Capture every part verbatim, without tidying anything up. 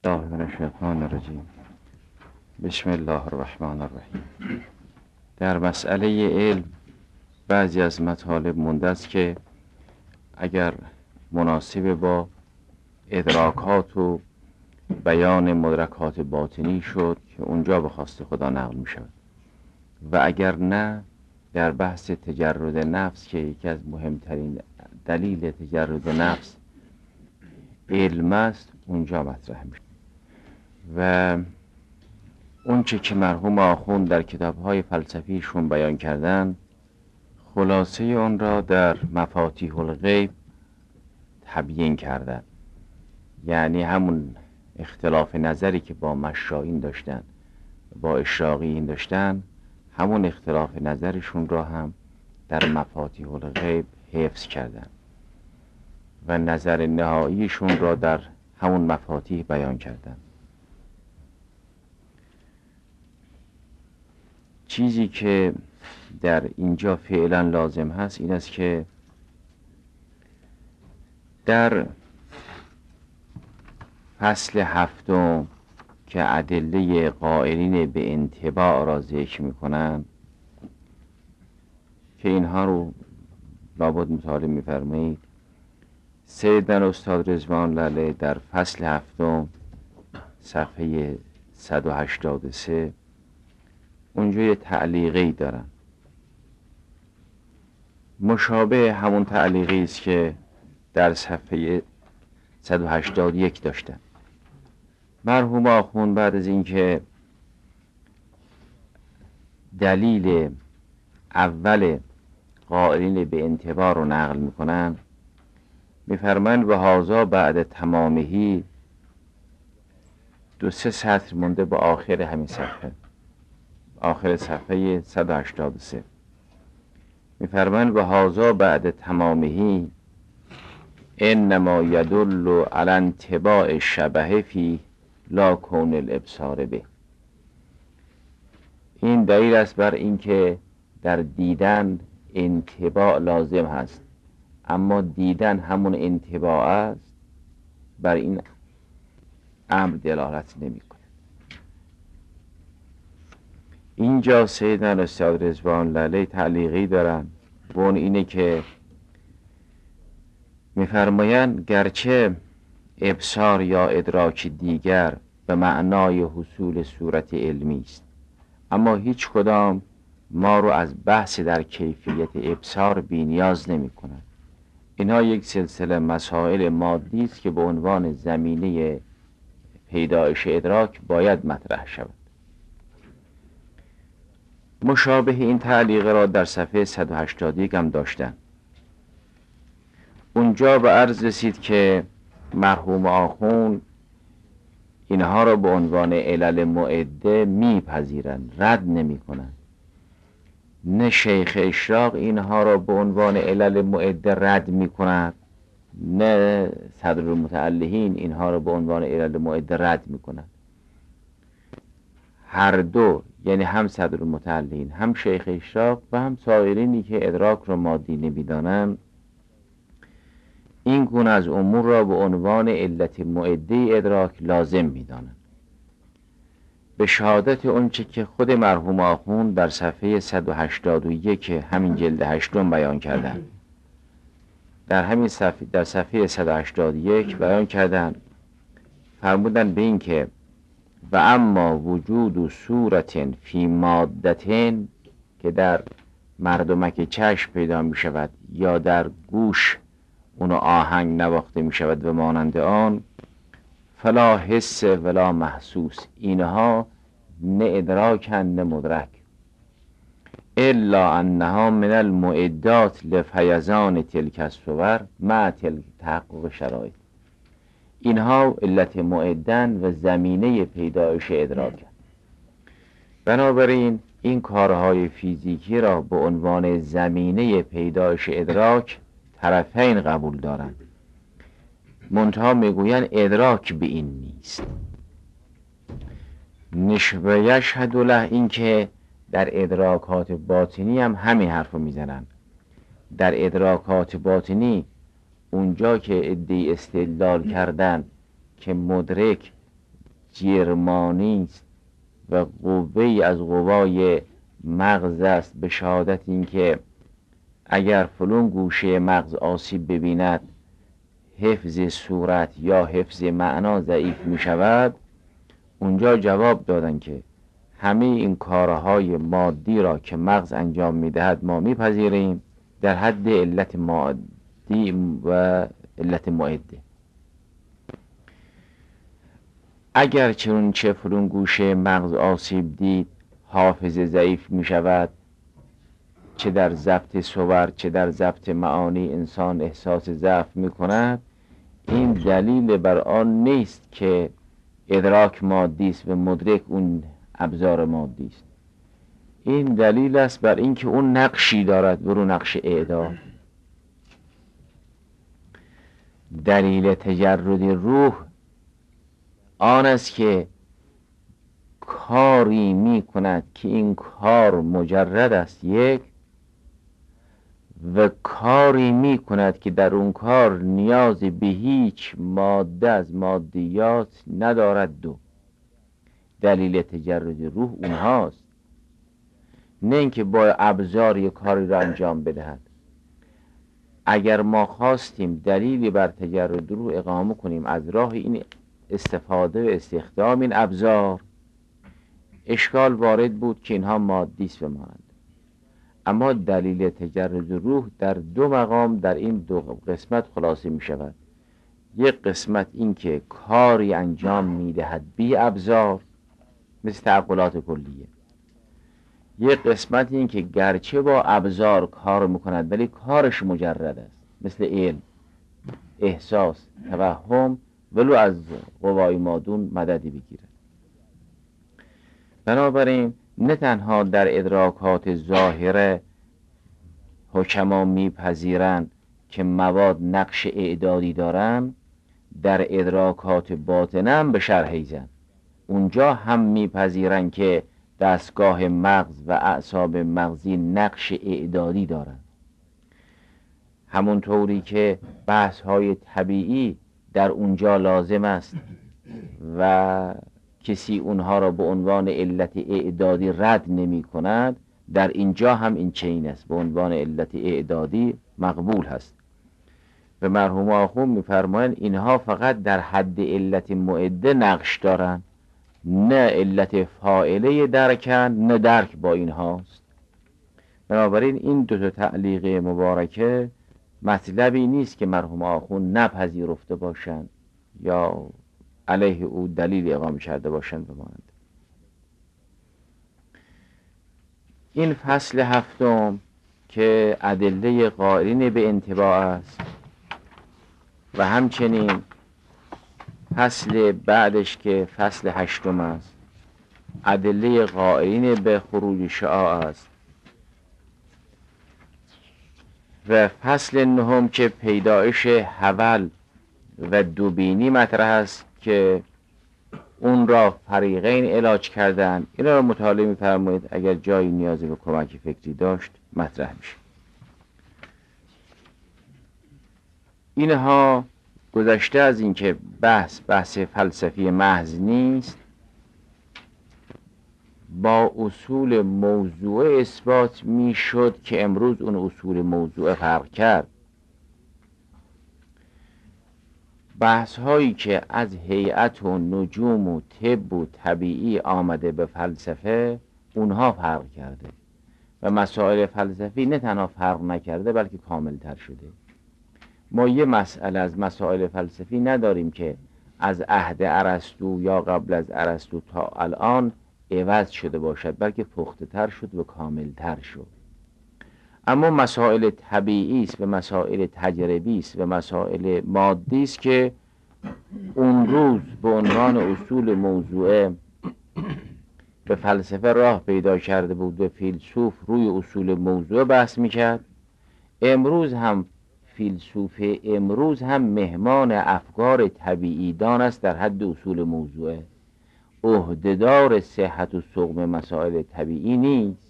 الله من الشیطان الرجیم. بسم الله الرحمن الرحیم. در مسئله علم بعضی از مطالب مونده است که اگر مناسب با ادراکات و بیان مدرکات باطنی شد که اونجا به خواست خدا نقل می شود و اگر نه در بحث تجرد نفس که یکی از مهمترین دلیل تجرد نفس علم است اونجا مطرح می شود. و اون چه که مرحوم آخوند در کتاب‌های فلسفیشون بیان کردن خلاصه اون را در مفاتیح الغیب تبیین کردن، یعنی همون اختلاف نظری که با مشائین داشتن با اشراقیین داشتن همون اختلاف نظرشون را هم در مفاتیح الغیب حفظ کردن و نظر نهاییشون را در همون مفاتیح بیان کردن. چیزی که در اینجا فعلا لازم هست این است که در فصل هفتم که ادله قائلین به انطباع را ذکر میکنن که اینها رو لابد مطالعه میفرمایید، سیدنا استاد رضوان لاله در فصل هفتم صفحه صد و هشتاد و سه اونجا یه تعلیقی دارن مشابه همون تعلیقی است که در صفحه صد و هشتاد و یک داشتن. مرحوم آخوند بعد از اینکه دلیل اول قائلین به انطباع رو نقل میکنن میفرمایند و هازا بعد تمامهی دو سه سطر مونده با آخر همین صفحه، آخر صفحه صد و هشتاد و سه میفرمایند و هازا بعد تمامهی انما یدل علی انطباع الشبه فی لا کون الابصار به. این دلیل است بر اینکه در دیدن انطباع لازم هست، اما دیدن همون انطباع است بر این امر دلالت نمی کنه. اینجا سیدنا استاد رضوان لاله تعلیقی دارن و اون اینه که میفرمایند گرچه ابصار یا ادراک دیگر به معنای حصول صورت علمی است، اما هیچ کدام ما رو از بحث در کیفیت ابصار بی نیاز نمی کنند. اینها یک سلسله مسائل مادی است که به عنوان زمینه پیدایش ادراک باید مطرح شود. مشابه این تعلیق را در صفحه صد و هشتاد و یک هم داشتن. اونجا به عرض رسید که مرحوم آخوند اینها را به عنوان علل معده میپذیرند، رد نمی کنند. نه شیخ اشراق اینها را به عنوان علل معده رد می کند، نه صدر المتعلهین اینها را به عنوان علل معده رد می کند. هر دو، یعنی هم صدر المتعلهین هم شیخ اشراق و هم سایرینی که ادراک را مادی نمیدانند این گونه از امور را به عنوان علت معده ادراک لازم می‌دانند. به شهادت اونچه که خود مرحوم آخوند در صفحه صد و هشتاد و یک همین جلد هشتم بیان کردند. در همین صفحه در صفحه صد و هشتاد و یک بیان کردند، فرمودند به این که و اما وجود و صورت فی مادتین که در مردمک چشم پیدا می شود یا در گوش اونو آهنگ نواخته می شود و مانند آن، فلا حس ولا محسوس، اینها نه ادراکن نه مدرک، الا انها من المعدات لفیضان تلک الصور مع تلک تحقق شرایط. اینها علت معدن و زمینه پیدایش ادراک. بنابراین این کارهای فیزیکی را به عنوان زمینه پیدایش ادراک طرفین قبول دارند، منتها میگویند ادراک به این نیست. نشوه یشهد له، این که در ادراکات باطنی هم همین حرف رو میزنند. در ادراکات باطنی اونجا که ادعی استدلال کردن که مدرک جرمانی است و قوه‌ای از قوای مغز است به شهادت اینکه اگر فلان گوشه مغز آسیب ببیند حفظ صورت یا حفظ معنا ضعیف می شود، اونجا جواب دادن که همه این کارهای مادی را که مغز انجام می دهد ما می پذیریم در حد علت مادی و علت معده. اگر چون چه فلان گوشه مغز آسیب دید حافظه ضعیف می شود، چه در ضبط صور چه در ضبط معانی انسان احساس ضعف می کند، این دلیل بر آن نیست که ادراک مادی است و مدرک اون ابزار مادی است. این دلیل است بر اینکه اون نقشی دارد، برو نقش اعداد. دلیل تجرد روح آن است که کاری می کند که این کار مجرد است یک، و کاری می کند که در اون کار نیاز به هیچ ماده از مادیات ندارد دو. دلیل تجرد روح اونهاست، نه اینکه با ابزار یک کاری را انجام بدهد. اگر ما خواستیم دلیلی بر تجرد روح اقامه کنیم از راه این استفاده و استخدام این ابزار، اشکال وارد بود که اینها مادی است بمانند. اما دلیل تجرد روح در دو مقام در این دو قسمت خلاصه می شود. یک قسمت این که کاری انجام می دهد بی ابزار مثل تعقلات کلیه. یک قسمت این که گرچه با ابزار کار میکند ولی کارش مجرد است، مثل علم، احساس، توهم، ولو از قوای مادون مددی بگیرد. بنابراین نه تنها در ادراکات ظاهره حکما میپذیرند که مواد نقش اعدادی دارن، در ادراکات باطنه هم به شرحیزن. اونجا هم میپذیرند که دستگاه مغز و اعصاب مغزی نقش اعدادی دارند، همونطوری که بحث های طبیعی در اونجا لازم است و کسی اونها را به عنوان علت اعدادی رد نمی کند، در اینجا هم این چنین است، به عنوان علت اعدادی مقبول هست. و مرحوم آخوند می‌فرمایند اینها فقط در حد علت معده نقش دارند، نه علت فاعله درکن، نه درک با اینهاست. بنابراین این دو تا تعلیق مبارکه مطلبی نیست که مرحوم آخوند نپذیرفته باشند یا علیه او دلیل اقامه کرده باشند بمانند. این فصل هفتم که ادله قائلین به انطباع است و همچنین فصل بعدش که فصل هشتم است ادله قائلین به خروج شعاع است و فصل نهم که پیدایش حول و دوبینی مطرح است که اون را فریقین علاج کردن. این را مطالعه می‌فرمایید، اگر جایی نیازی به کمک فکری داشت مطرح میشه. اینها گذشته از این که بحث بحث فلسفی محض نیست، با اصول موضوع اثبات میشد که امروز اون اصول موضوع فرق کرد. بحث هایی که از هیئت و نجوم و طب و طبیعی آمده به فلسفه اونها فرق کرده و مسائل فلسفی نه تنها فرق نکرده بلکه کامل تر شده. ما یه مسئله از مسائل فلسفی نداریم که از عهد ارسطو یا قبل از ارسطو تا الان عوض شده باشد، بلکه پخته تر شد و کامل تر شد. اما مسائل طبیعی است و مسائل تجربی است و مسائل مادی است که اون روز به عنوان اصول موضوعه به فلسفه راه پیدا کرده بود و فیلسوف روی اصول موضوع بحث میکرد. امروز هم فیلسوف امروز هم مهمان افکار طبیعی دان است در حد اصول موضوعه، عهدهدار صحت و سقم مسائل طبیعی نیست.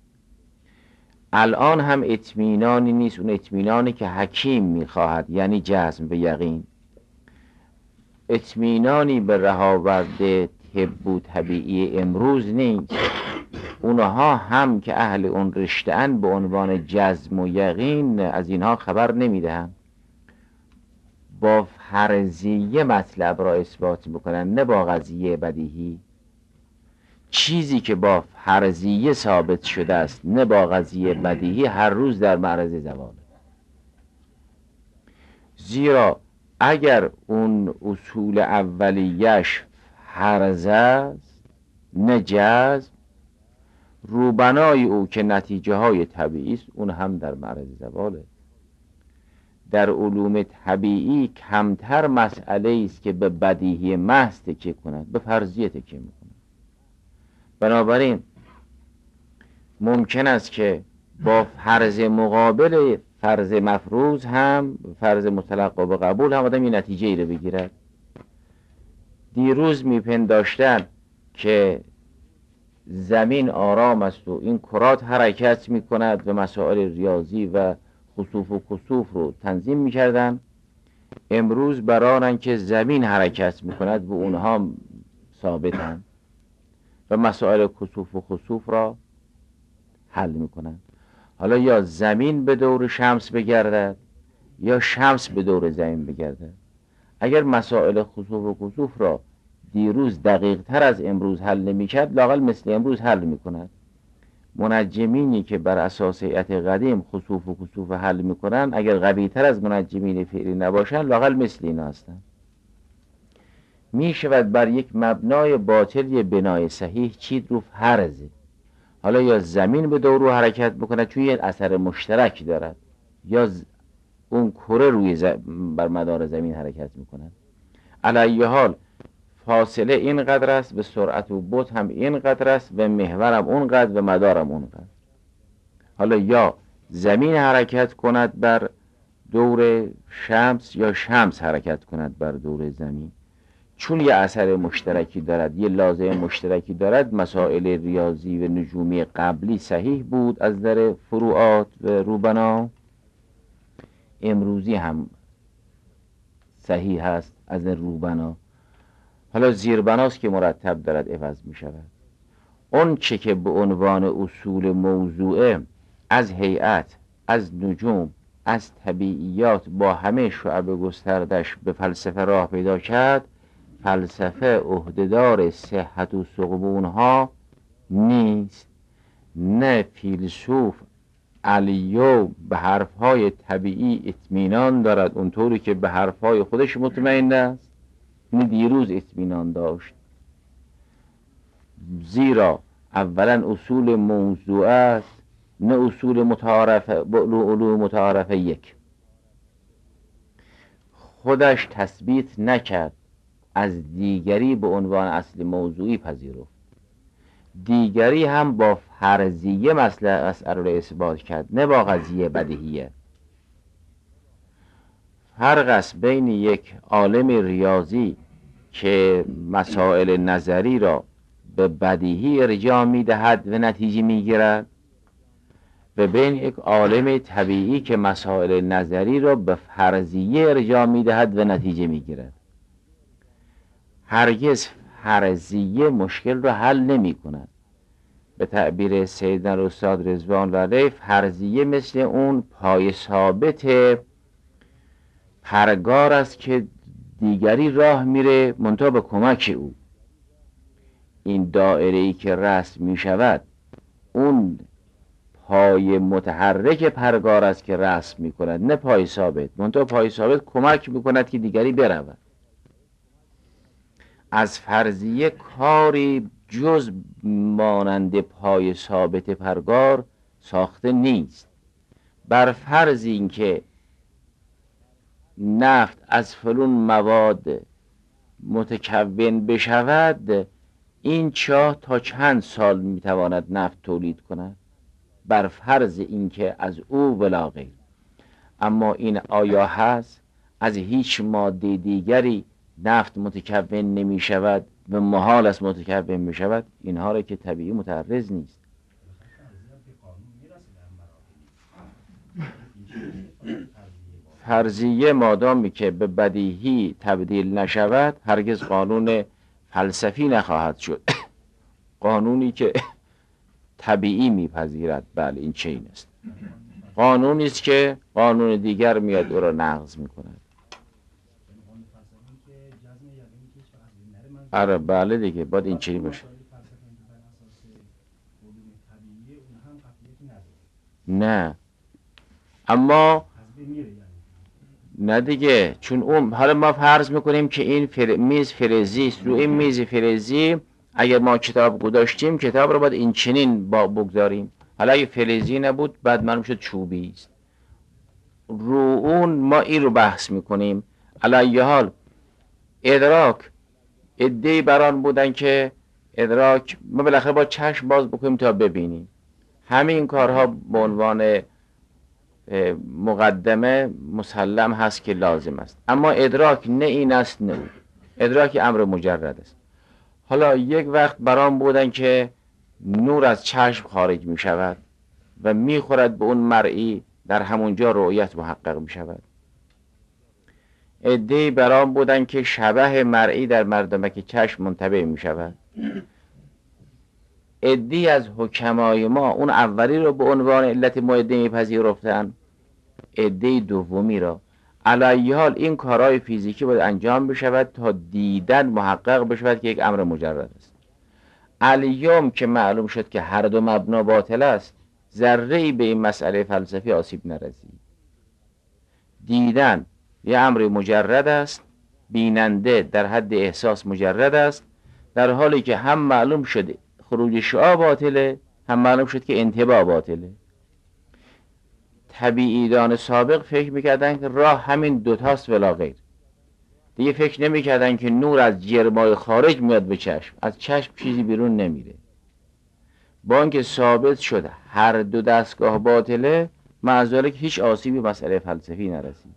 الان هم اطمینانی نیست، اون اطمینانی که حکیم میخواهد، یعنی جزم به یقین. اطمینانی به رهاورده طب و طبیعی امروز نیست. اونها هم که اهل اون رشته‌اند به عنوان جزم و یقین از اینها خبر نمیدهن، با فرضیه مطلب را اثبات میکنن نه با قضیه بدیهی. چیزی که با فرضیه ثابت شده است نه با قضیه بدیهی هر روز در معرض زواله. زیرا اگر اون اصول اولیش فرض است نه جزم، روبنای او که نتیجه های طبیعی است اون هم در معرض زواله. در علوم طبیعی کمتر مسئله است که به بدیهی محض تکیه کند، به فرضیه تکیه میکند. بنابراین ممکن است که با فرض مقابل فرض مفروض هم فرض متلقا به قبول هم آدم این نتیجه ای رو بگیرد. دیروز میپنداشتن که زمین آرام است و این کرات حرکت میکند و مسائل ریاضی و خسوف و کسوف رو تنظیم میکردن. امروز برانن که زمین حرکت میکند و اونها ثابتن و مسائل کسوف و خسوف را حل میکنن. حالا یا زمین به دور شمس بگردد یا شمس به دور زمین بگردد. اگر مسائل خسوف و کسوف را دیروز دقیق تر از امروز حل نمی کرد، لااقل مثل امروز حل می کند. منجمینی که بر اساس هیئت قدیم خسوف و کسوف حل می کنند، اگر قوی تر از منجمین فعلی نباشند لااقل مثل اینا هستند. می شود بر یک مبنای باطل یه بنای صحیح چید رو فرضه. حالا یا زمین به دور رو حرکت بکنه چون یه اثر مشترک دارد، یا اون کره روی ز... بر مدار زمین حرکت میکنه. علی حال فاصله اینقدر است، به سرعت و بعد هم اینقدر است، و محورم اونقدر و مدارم اونقدر. حالا یا زمین حرکت کند بر دور شمس یا شمس حرکت کند بر دور زمین، چون یه اثر مشترکی دارد، یه لازم مشترکی دارد. مسائل ریاضی و نجومی قبلی صحیح بود از در فروعات و روبنا، امروزی هم صحیح هست از در روبنا. حالا زیربناست که مرتب دارد عوض می شود. اون چه که به عنوان اصول موضوعه از هیئت، از نجوم، از طبیعیات با همه شعب گستردش به فلسفه راه پیدا کرد، فلسفه عهدهدار صحت و سقم ها نیست. نه فیلسوف علیو به حرفهای طبیعی اطمینان دارد اونطوری که به حرفهای خودش مطمئن است، نه دیروز اطمینان داشت. زیرا اولا اصول موضوع است نه اصول متعارفه، علوم متعارفه یک. خودش تثبیت نکرد، از دیگری به عنوان اصل موضوعی پذیرفت. دیگری هم با فرضیه مسئله را اثبات کرد نه با قضیه بدیهیه. فرق است بین یک عالم ریاضی که مسائل نظری را به بدیهی ارجاع می دهد و نتیجه می گیرد، و بین یک عالم طبیعی که مسائل نظری را به فرضیه ارجاع می دهد و نتیجه می گیرد. هرگز فرضیه مشکل را حل نمی کند. به تعبیر سیدنا استاد رضوان علیه، فرضیه مثل اون پای ثابت پرگار است که دیگری راه میره منتها به کمک او. این دایره‌ای که رسم می شود اون پای متحرک پرگار است که رسم می کند نه پای ثابت، منتها پای ثابت کمک می کند که دیگری برود. از فرضیه کاری جز مانند پای ثابت پرگار ساخته نیست. بر فرض این که نفت از فلون مواد متکون بشود، این چاه تا چند سال میتواند نفت تولید کند؟ بر فرض این که از او ولا غیر. اما این آیا هست؟ از هیچ ماده دیگری نفت متکون نمی شود و محال است متکون می شود؟ اینها را که طبیعی متعرض نیست. فرضیه مادامی که به بدیهی تبدیل نشود هرگز قانون فلسفی نخواهد شد. قانونی که طبیعی میپذیرد، بله این چه این است، قانونی است که قانون دیگر میاد او را نقض میکند. آره بله دیگه، باید این چنین باشه. نه اما نه دیگه، چون اون حالا ما فرض میکنیم که این فر... میز فلزی است، رو این میز فلزی اگر ما کتاب گذاشتیم کتاب رو باید این چنین با بگذاریم. حالا اگه فلزی نبود بعد معلوم شد چوبی است. رو اون ما این رو بحث میکنیم. علی حال ادراک عده‌ای بران بودن که ادراک ما بالاخره با چشم باز بکنیم تا ببینیم. همین کارها به عنوان مقدمه مسلم هست که لازم است، اما ادراک نه این است نه اون. ادراک امر مجرد است. حالا یک وقت برام بودن که نور از چشم خارج می شود و می خورد به اون مرئی، در همونجا رؤیت محقق می شود. عده‌ای برام بودن که شبح مرئی در مردمک چشم منطبع می شود. عده‌ای از حکمای ما اون اولی رو به عنوان علت معده می پذیرفتن، عده‌ای دومی را. علی حال این کارهای فیزیکی باید انجام بشود تا دیدن محقق بشود که یک امر مجرد است. الیوم که معلوم شد که هر دو مبنا باطل است، ذره‌ای به این مسئله فلسفی آسیب نرسید. دیدن یه امر مجرد است، بیننده در حد احساس مجرد است، در حالی که هم معلوم شد خروج شعاع باطله، هم معلوم شد که انطباع باطله. طبیعیدان سابق فکر میکردن که راه همین دوتاست ولا غیر. دیگه فکر نمیکردن که نور از جرمای خارج میاد به چشم، از چشم چیزی بیرون نمیره. با اینکه ثابت شد هر دو دستگاه باطله، مع ذالک هیچ آسیبی مسئله فلسفی نرسید.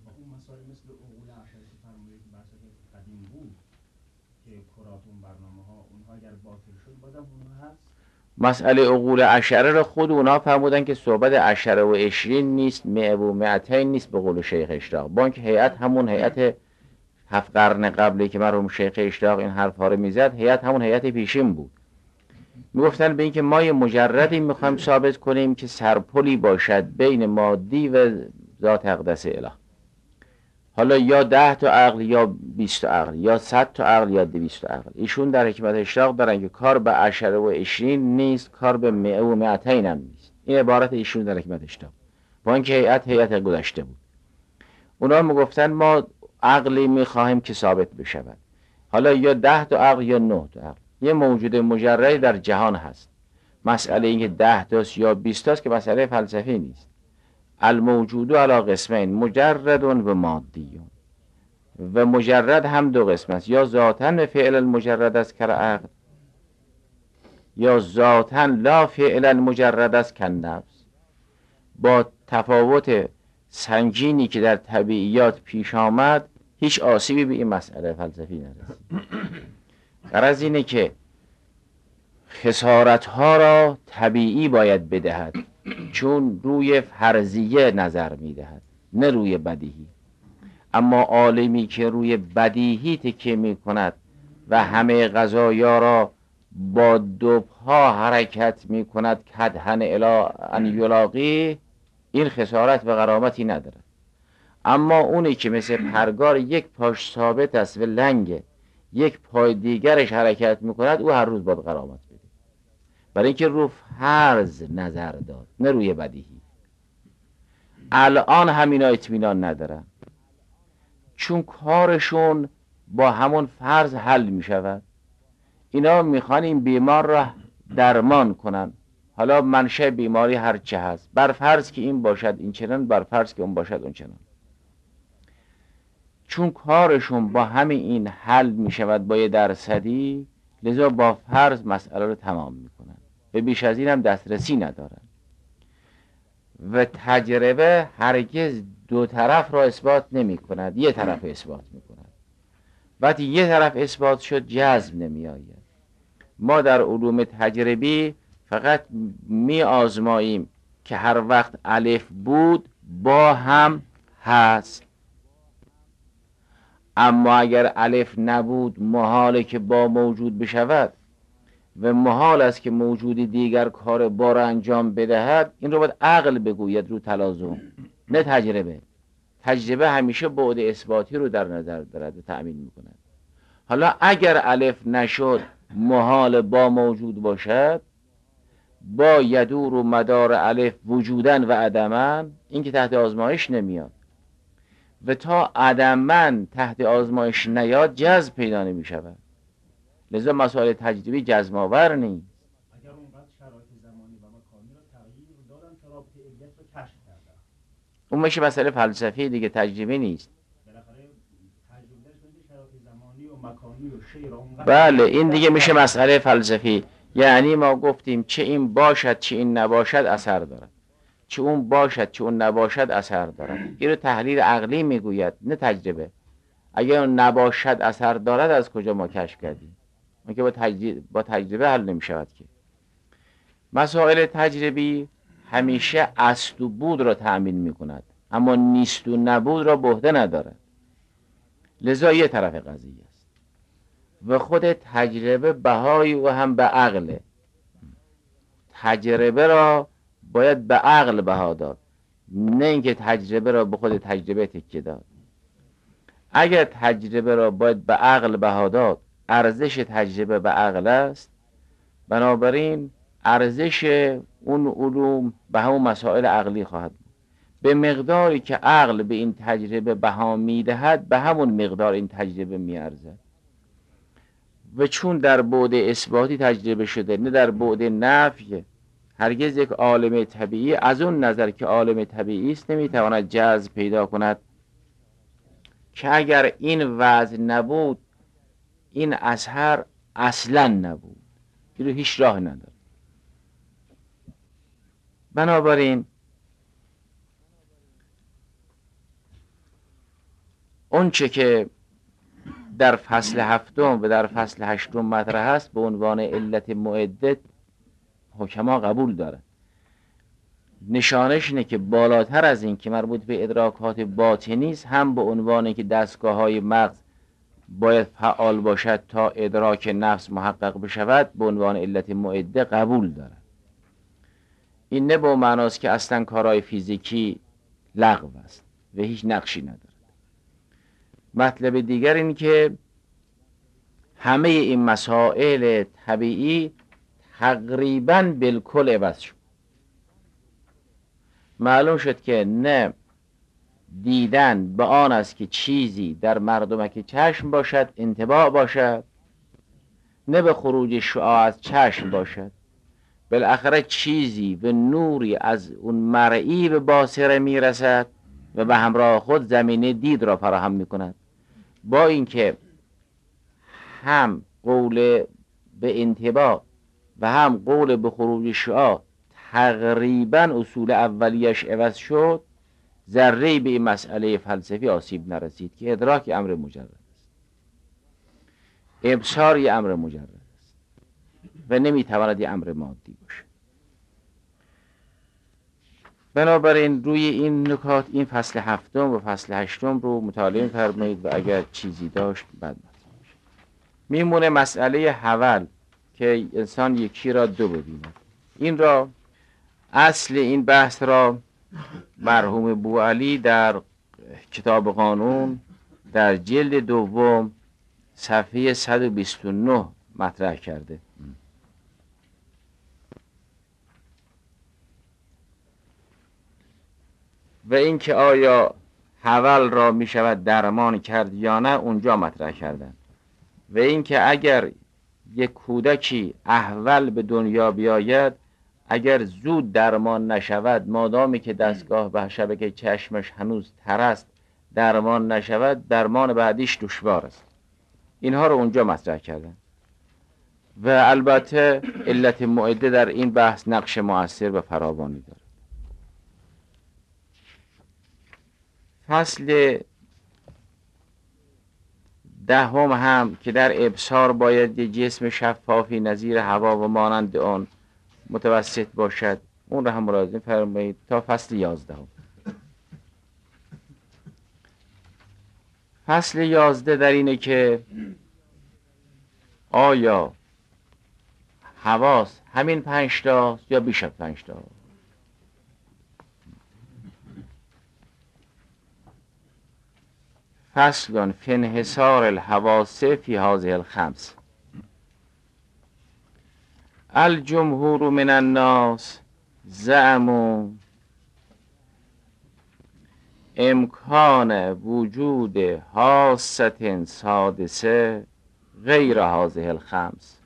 مسئله عقول اشعره را خود اونا فرمودن که صحبت اشعره و عشرین نیست، مئه و مئتین نیست به قول شیخ اشراق. با اینکه هیئت همون هیئت هفت قرن قبلی که مرحوم شیخ اشراق این حرفا رو میزد، هیئت همون هیئت پیشین بود. میگفتن به اینکه ما یه مجردی میخوایم ثابت کنیم که سرپلی باشد بین مادی و ذات اقدس اله. حالا یا ده تا عقل یا بیست تا عقل یا صد تا عقل یا دویست تا عقل. ایشون در حکمت اشراق دارن که کار به عشره و عشرین نیست، کار به مئه و مئتین هم نیست. این عبارت ایشون در حکمت اشراق. با اینکه هیئت هیئت گذشته بود. اونا میگفتن ما عقلی میخواهیم که ثابت بشود. حالا یا ده تا عقل یا نه تا عقل. یه موجود مجردی در جهان هست. مسئله اینکه ده تاست یا بیست تاست که مسئله فلسفی نیست. الموجود علی قسمین، مجرد و مادی. و مجرد هم دو قسم است، یا ذاتاً فعل المجرد است که عقل، یا ذاتاً لا فعل المجرد است که نفس. با تفاوت سنگینی که در طبیعیات پیش آمد، هیچ آسیبی به این مسئله فلسفی نرسید. غرض اینه که خسارتها را طبیعی باید بدهد، چون روی فرضیه نظر میدهد نه روی بدیهی. اما عالمی که روی بدیهی تکیه می کند و همه قضایا را با دو پا حرکت می کند کدهن الی ان یلاقی، این خسارت و غرامتی ندارد. اما اونی که مثل پرگار یک پاش ثابت است و لنگه، یک پای دیگرش حرکت می کند، او هر روز باید غرامت بده، برای اینکه رو فرض نظر داد نه روی بدیهی. الان همینا اطمینان ندارن، چون کارشون با همون فرض حل می شود. اینا میخوان این بیمار را درمان کنن. حالا منشأ بیماری هر چه هست، بر فرض که این باشد این چنان، بر فرض که اون باشد اون چنان. چون کارشون با همین این حل می شود با یه درصدی، لذا با فرض مسئله رو تمام می کنن و بیش از این هم دسترسی ندارن. و تجربه هرگز دو طرف را اثبات نمی کند، یه طرف اثبات می کند. وقتی یه طرف اثبات شد جذب نمی آید. ما در علوم تجربی فقط می آزماییم که هر وقت الف بود با هم هست، اما اگر الف نبود محاله که با موجود بشود و محال است که موجود دیگر کار با را انجام بدهد. این رو باید عقل بگوید رو تلازم، نه تجربه. تجربه همیشه بعد اثباتی رو در نظر دارد و تأمین میکند. حالا اگر الف نشد محال با موجود باشد، با یدور و مدار الف وجودن و عدمن، این که تحت آزمایش نمیاد و تا عدمن تحت آزمایش نیاد جذب پیدا نمی شود. لذا مسائل تجربی جزم آور نیست. اگر اونقدر شرایط زمانی و مکانی رو تغییر دادن تا رابطه علت رو کشف کردن، اون میشه مسئله فلسفی دیگه، تجربی نیست. بالاخره تجربه شده شرایط زمانی و مکانی و شی رو اونقدر. بله این دیگه میشه مسئله فلسفی. یعنی ما گفتیم چه این باشد چه این نباشد اثر دارد، چه اون باشد چه اون نباشد اثر دارد. این رو تحلیل عقلی میگوید، نه تجربه. اگر اون نباشد اثر دارد از کجا ما کشف کردیم؟ اون که با تجربه, با تجربه حل نمی شود که. مسائل تجربی همیشه است و بود را تأمین می کند، اما نیست و نبود را به عهده ندارد. لذا یه طرف قضیه است و خود تجربه بهای او هم به عقله. تجربه را باید به عقل بها داد، نه اینکه تجربه را به خود تجربه تکیه داد. اگر تجربه را باید به عقل بها داد، ارزش تجربه به عقل است، بنابراین ارزش اون علوم به همون مسائل عقلی خواهد بود. به مقداری که عقل به این تجربه بها میدهد به همون مقدار این تجربه میارزد. و چون در بعد اثباتی تجربه شده نه در بعد نفی، هرگز یک عالم طبیعی از اون نظر که عالم طبیعی است نمیتواند جذب پیدا کند که اگر این وضع نبود این اثر اصلا نبود. این رو هیچ راه نداره. بنابراین اون چه که در فصل هفتم و در فصل هشتم مطرح است به عنوان علت معده حکما قبول دارد. نشانش اینه که بالاتر از این که مربوط به ادراکات باطنی است، هم به عنوان که دستگاه های مغز باید فعال باشد تا ادراک نفس محقق بشود به عنوان علت معده قبول دارد. این نه به معناست که اصلا کارهای فیزیکی لغو است و هیچ نقشی ندارد. مطلب دیگر این که همه این مسائل طبیعی تقریباً بالکل عوض شد. معلوم شد که نه دیدن به آن است که چیزی در مردمک چشم باشد انطباع باشد، نه به خروج شعاع از چشم باشد. بالاخره چیزی و نوری از اون مرئی به باصره میرسد و به همراه خود زمینه دید را فراهم میکند. با اینکه هم قول به انطباع و هم قول به خروج شعاع تقریبا اصول اولیش عوض شد، ذره‌ای به این مسئله فلسفی آسیب نرسید که ادراک امر مجرد است، ابصار یه امر مجرد است و نمیتواند یه امر مادی باشه. بنابراین روی این نکات این فصل هفتم و فصل هشتم رو مطالعه فرمایید و اگر چیزی داشت بعد میمونه مسئله حول که انسان یکی را دو ببیند. این را اصل این بحث را مرحوم بوعلی در کتاب قانون در جلد دوم صفحه صد و بیست و نه مطرح کرده. و اینکه آیا حول را می شود درمان کرد یا نه اونجا مطرح کردن. و اینکه اگر یک کودکی احول به دنیا بیاید اگر زود درمان نشود، مادامی که دستگاه به شبکه چشمش هنوز تر است درمان نشود، درمان بعدیش دشوار است. اینها رو اونجا مطرح کردن. و البته علت معده در این بحث نقش مؤثر و فراوانی دارد. فصل دهم هم که در ابصار باید یه جسم شفافی نظیر هوا و مانند آن متوسط باشد، اون رو هم ملاحظه فرمایید تا فصل یازدهم. فصل یازده در اینه که آیا حواس همین پنج تاست یا بیش از پنج تا؟ فصل فی انحصار الحواس فی هذه الخمس. الجمهور من الناس زعموا امکان وجود حاسة سادسه غیر هذه الخمس.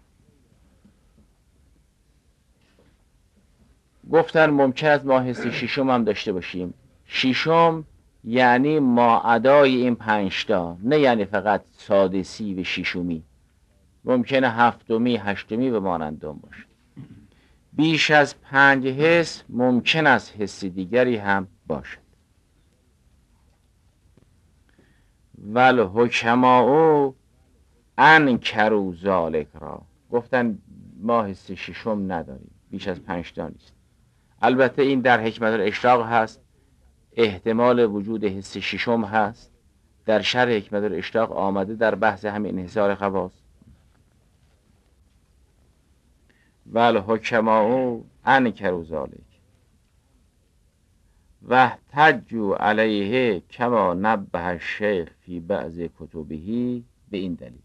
گفتن ممکن است ما حس ششم هم داشته باشیم. ششم یعنی ماعدای این پنجتا، نه یعنی فقط سادسی و ششمی. ممکنه هفتمی، هشتمی و مانندم باشه. بیش از پنج حس ممکن است حس دیگری هم باشد. والحکماء انکروا ذلک را. گفتن ما حس ششم نداریم، بیش از پنج تا نیست. البته این در حکمت الاشراق هست، احتمال وجود حس ششم هست، در شرح حکمت الاشراق آمده در بحث همین انحصار خواص. والحکماء انکروا ذلک واحتجوا علیه کما نبه الشیخ فی بعض کتبه. به این دلیل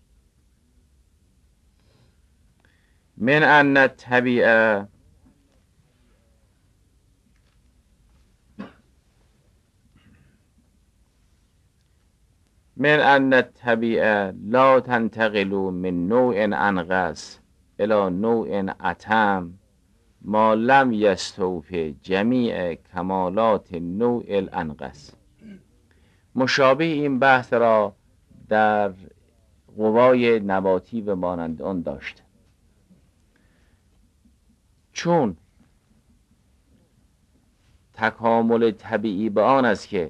من ان الطبیعه من ان الطبیعه لا تنتقل من نوع انقص الى نوع اتم ما لم یستوفی جمیع کمالات نوع الانقص. مشابه این بحث را در قوای نباتی و مانند آن داشت. چون تکامل طبیعی به آن است که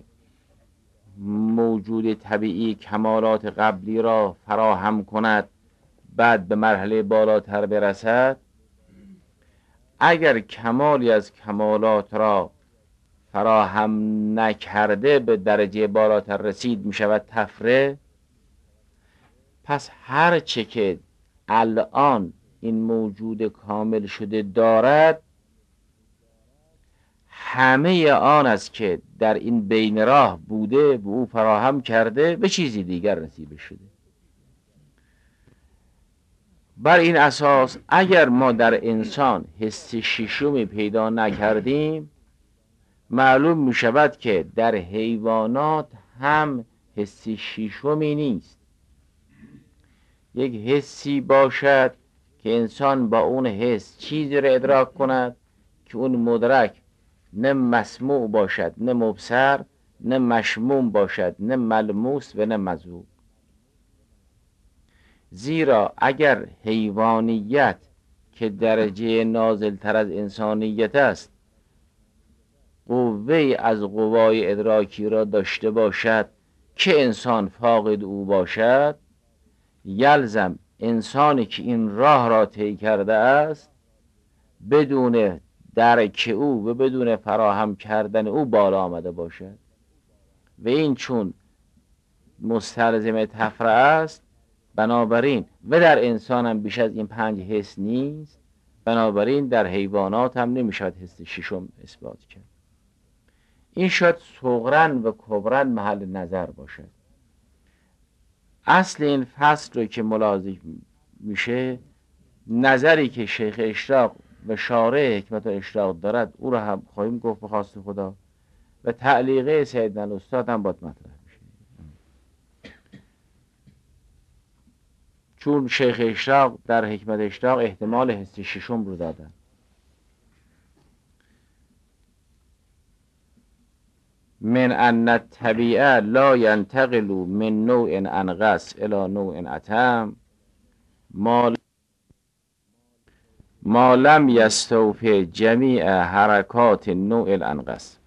موجود طبیعی کمالات قبلی را فراهم کند بعد به مرحله بالاتر برسد، اگر کمالی از کمالات را فراهم نکرده به درجه بالاتر رسید می شود طفره. پس هر چه که الان این موجود کامل شده دارد همه آن است که در این بین راه بوده به او فراهم کرده به چیزی دیگر نصیب شده. بر این اساس اگر ما در انسان حس ششمی پیدا نکردیم، معلوم می شود که در حیوانات هم حس ششمی نیست. یک حسی باشد که انسان با اون حس چیزی را ادراک کند که اون مدرک نه مسموع باشد، نه مبصر، نه مشموم باشد، نه ملموس و نه مذوق. زیرا اگر حیوانیت که درجه نازل تر از انسانیت است قوه از قوای ادراکی را داشته باشد که انسان فاقد او باشد، یلزم انسانی که این راه را طی کرده است بدون درک او و بدون فراهم کردن او بالا آمده باشد. و این چون مستلزم طفره است، بنابراین و در انسان هم بیش از این پنج حس نیست، بنابراین در حیوانات هم نمیشود حس ششم اثبات کرد. این شاید صغرن و کبرن محل نظر باشد. اصل این فصل رو که ملاحظه میشه، نظری که شیخ اشراق و شارح حکمت الاشراق دارد او را هم خواهیم گفت به خواست خدا و تعلیقه سیدنا الاستاد هم باید مطرح میشه. چون شیخ اشراق در حکمت اشراق احتمال حس ششم رو دادن. من ان الطبیعه لا ینتقل من نوع انقص الى نوع اتم ما ما لم یستوفی جمیع حرکات نوع الانقص.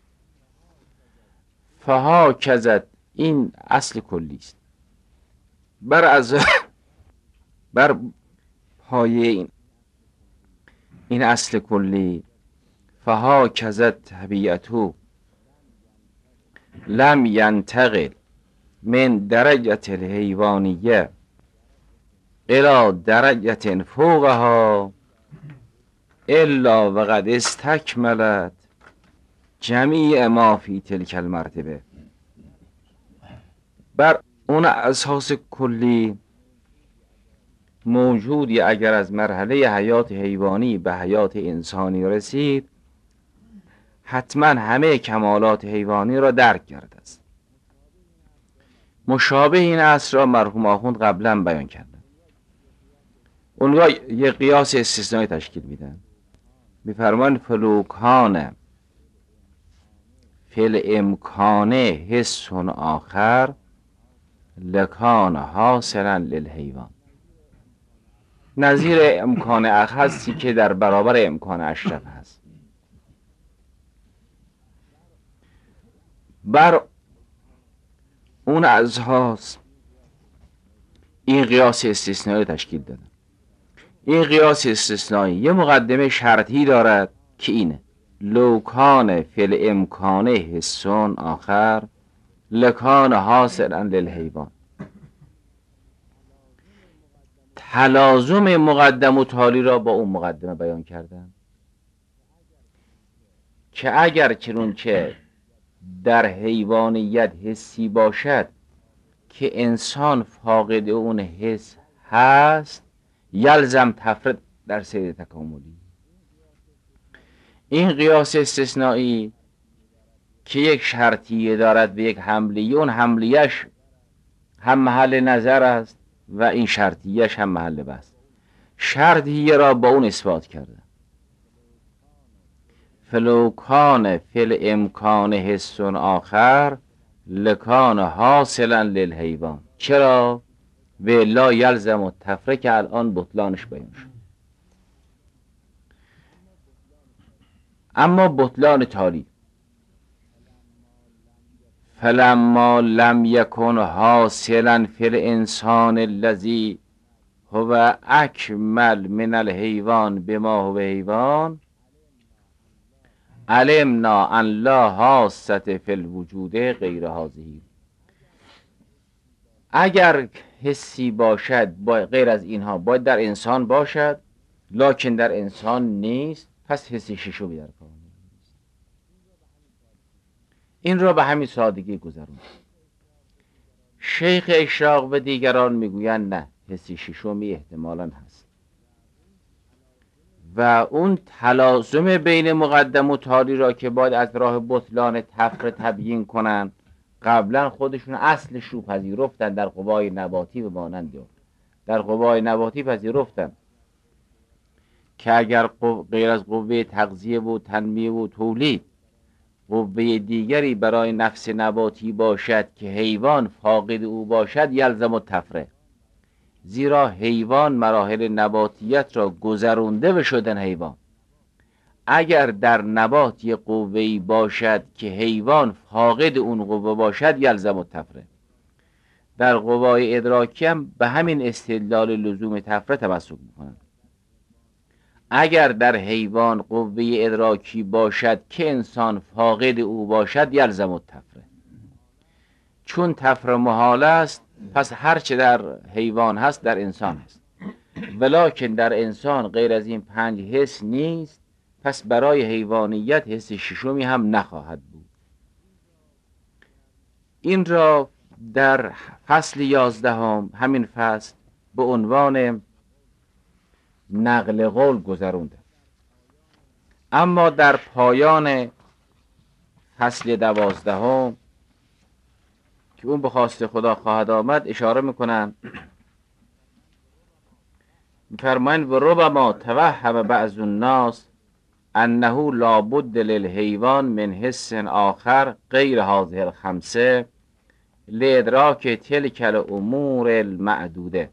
فها کذت، این اصل کلی است. بر از بر پایه این این اصل کلی فها کذت طبیعتو لم ینتقل من درجة الحیوانیه الى درجة فوقها الا وقد استکملت جمیع ما فی تلک المرتبه. بر اون اساس کلی موجودی اگر از مرحله حیات حیوانی به حیات انسانی رسید حتما همه کمالات حیوانی را درک کرده است. مشابه این اصل را مرحوم آخوند قبلا بیان کردن. اونها یه قیاس استثنایی تشکیل میدن، میفرمان فلوکان فل امکانه حس آخر لکان حاصلا للحیوان. نظیر امکان اخ هستی که در برابر امکان اشرف هست. بر اون اساس این قیاس استثنایی تشکیل دادن. این قیاس استثنایی یه مقدمه شرطی دارد که اینه لوکان فل امکانه حسون آخر لکان حاصلا للحیوان. تلازم مقدم و تالی را با اون مقدمه بیان کردن که اگر چنانچه در حیوانیت حسی باشد که انسان فاقد اون حس هست یلزم تفرد در سیر تکاملی. این قیاس استثنایی که یک شرطیه دارد و یک حملیه، اون حملیهش هم محل نظر است و این شرطیهش هم محل بحث. شرطیه را با اون اثبات کرده فلوکان فل امکان حسن آخر لکان حاصلا للحیوان. چرا؟ و لا یلزم و تفره که الان بطلانش بیان شد. اما بطلان تالی فلما لم یکن حاصلا فی الانسان الذی هو اکمل من الحیوان بما هو حیوان علمنا ان لا حاسة فی الوجود غیر هذه. اگر حسی باشد با غیر از اینها باید در انسان باشد، لکن در انسان نیست، پس حسی ششو بیار کار. این را به همین سادگی گذرون. شیخ اشراق و دیگران میگویند نه، حسی ششمی احتمالاً هست و اون تلازم بین مقدم و تالی را که باید از راه بطلان تفره تبیین کنند قبلا خودشون اصلش رو پذیرفتن در قوای نباتی و مانند اون. در قوای نباتی پذیرفتن که اگر غیر از قوه تغذیه و تنمیه و تولید قوه دیگری برای نفس نباتی باشد که حیوان فاقد او باشد یلزم التفره، زیرا حیوان مراحل نباتیت را گذرونده و شدن حیوان. اگر در نبات یه قوه‌ای باشد که حیوان فاقد اون قوه باشد یلزم التفره. در قوای ادراکی هم به همین استدلال لزوم تفره تمسک میکنند. اگر در حیوان قوه ادراکی باشد که انسان فاقد او باشد یلزم التفره. چون تفره محال است پس هرچه در حیوان هست در انسان هست، ولکن در انسان غیر از این پنج حس نیست، پس برای حیوانیت حس ششمی هم نخواهد بود. این را در فصل یازدهم همین فصل به عنوان نقل قول گذرونده. اما در پایان فصل دوازدهم که اون به خواست خدا خواهد آمد اشاره میکنن، میفرمایند و ربما توهم بعض الناس انه لابد للحیوان من حس آخر غیر هذه الخمسه لادراک تلک الامور المعدوده.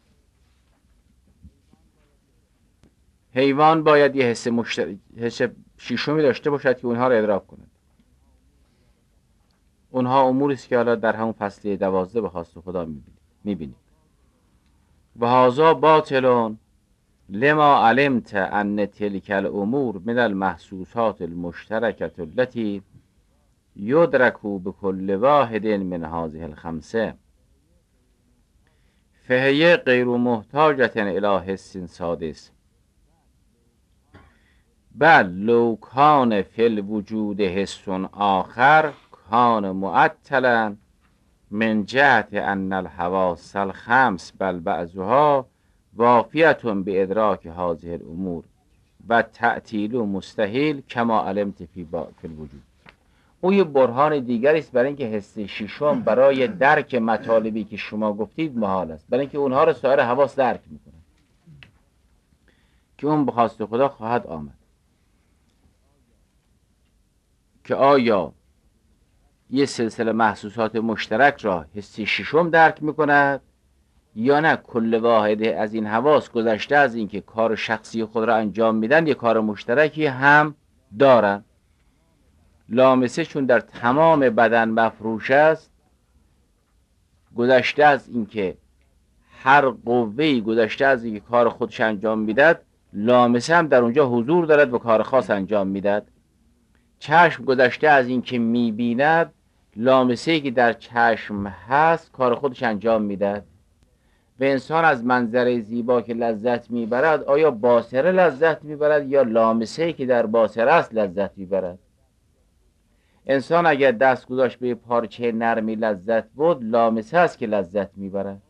حیوان باید یه حس مشترک، حس شیشمی داشته باشد که اونها رو ادراک کند. اونها اموری است که حالا در همون فصل دوازده به خواست خدا میبینید. و هذا باطل لما علمت ان تلک الامور من المحسوسات المشترکه التي یدرکو بکل واحد من هذه الخمسه فهی غیر محتاجة الی حس سادس بل لو کان فی الوجود حس آخر کان معطلا من جهت ان الحواس الخمس بل بعضها وافیة بادراک هذه الامور و تعطیل و مستحیل کما علمت فی الوجود. او یه برهان دیگری است برای اینکه حس ششم برای درک مطالبی که شما گفتید محال است، برای اینکه اونها رو سایر حواس درک میکنن که اون به خواست خدا خواهد آمد. که آیا یه سلسله محسوسات مشترک را حس ششم درک میکند یا نه کل واحد از این حواس گذشته از اینکه کار شخصی خود را انجام میدن یه کار مشترکی هم دارن. لامسه چون در تمام بدن مفروش است، گذشته از اینکه هر قوه‌ای گذشته از اینکه کار خودش انجام میداد، لامسه هم در اونجا حضور دارد و کار خاص انجام میداد. چشم گذشته از اینکه میبیند، لامسه‌ای که در چشم هست کار خودش انجام میداد. و انسان از منظره زیبا که لذت میبرد، آیا باصره لذت میبرد یا لامسه‌ای که در باصره است لذت میبرد؟ انسان اگر دست گذاشت به پارچه نرمی لذت بود، لامسه است که لذت میبرد.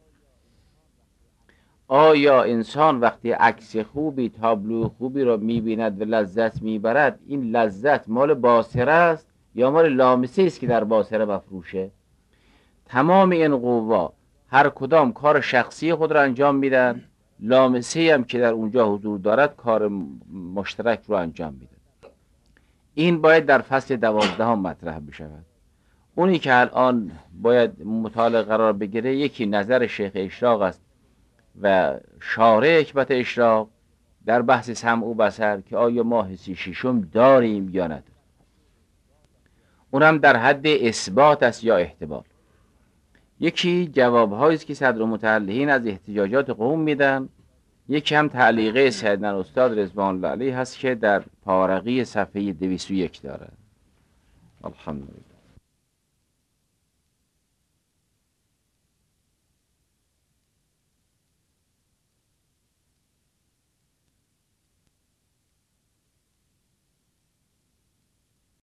آیا انسان وقتی عکس خوبی، تابلو خوبی را میبیند و لذت میبرد، این لذت مال باصره است یا مال لامسه است که در باصره مفروشه؟ تمام این قوا هر کدام کار شخصی خود را انجام میدن، لامسه هم که در اونجا حضور دارد کار مشترک رو انجام میده. این باید در فصل دوازدهم مطرح بشود. اونی که الان باید مطالعه قرار بگیره یکی نظر شیخ اشراق است و شارح حکمت اشراق در بحث سمع و بصر که آیا ما حس ششم داریم یا نداریم. اونم در حد اثبات است یا احتمال. یکی جوابهایی است که صدر متعلقین از احتجاجات قوم میدن، یکی هم تعلیقه سیدنا استاد رضوان الله علیه هست که در پارقی صفحه دویست و یک داره. الحمدلله.